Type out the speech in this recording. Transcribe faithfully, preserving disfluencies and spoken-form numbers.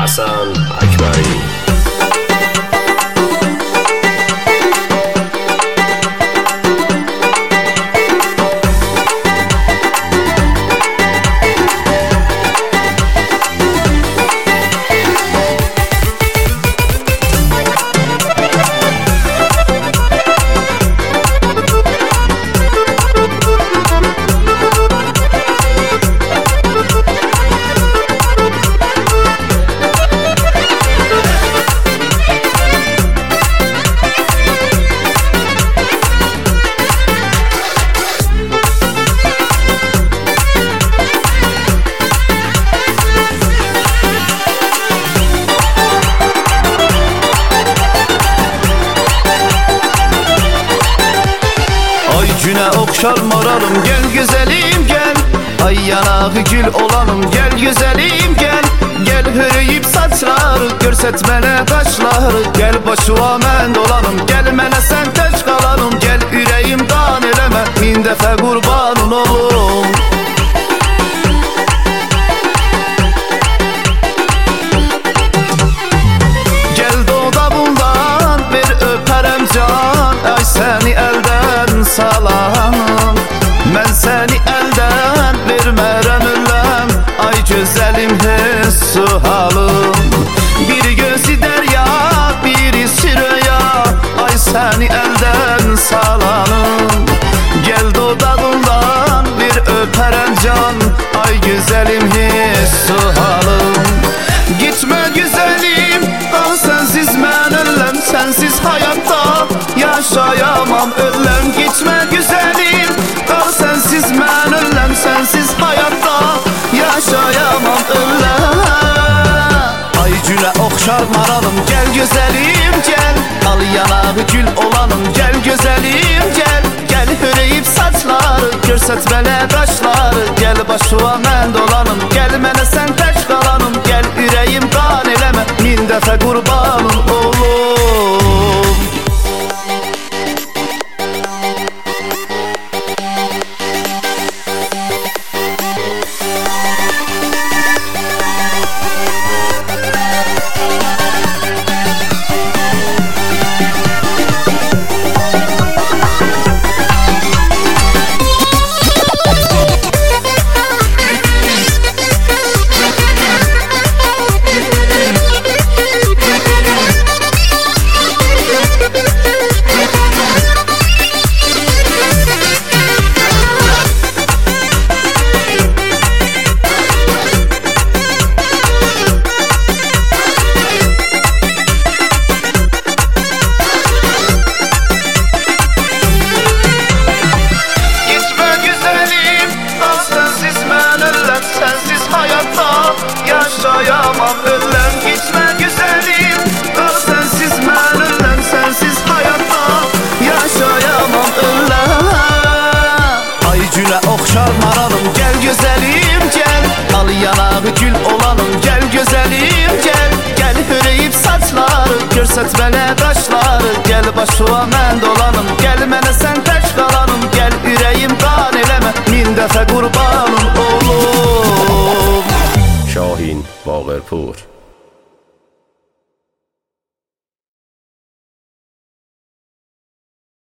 Hasan Akbari. Güne okşar moralım, gel güzelim gel. Ay yanağı gül olalım, gel güzelim gel. Gel hürüyüp saçları, görsetmene kaşları. Gel başıma men dolanım, gel mene sen teş kalanım. Gel yüreğimden eleme, min defa kurbanın olurum. Gel doğda bundan bir öperem can. Ay seni elden salam, mən səni əldən vermərəm üləm. Ay gözəlim hissu halım, biri gözü dərya, biri sürəya. Ay səni əldən salanım, gel dodağından bir öpərəm can. Ay gözəlim hissu halım, gitmə güzəlim, qal sənsiz mən öləm. Sənsiz hayatta yaşayamam öləm. Gitmə güzəlim, qal sənsiz mən öləm. Sənsiz hayatta yaşayamam öləm. Ay günə oxşar maralım, gəl gözəlim gəl. Al yanağı gül olanım, gəl gözəlim gəl. Gəl hürüyüb saçları, görsətmələ qaşları. Gəl başıma mən dolanım, gəl mənə sən tək qalanım. Gəl ürəyim qan eləmə, min dəfə qurbanım olum. Yaşayamam öləm, gitmə güzəlim. Qal sənsiz mən öləm, sənsiz hayatta yaşayamam öləm. Ay günə oxşar maralım, gəl gözəlim gəl. Al yanağı gül olanım, gəl gözəlim gəl. Gəl hürüyüb saçları, görsətmələ qaşları. Gəl başıma mən dolanım, gəl mənə sən tək qalanım.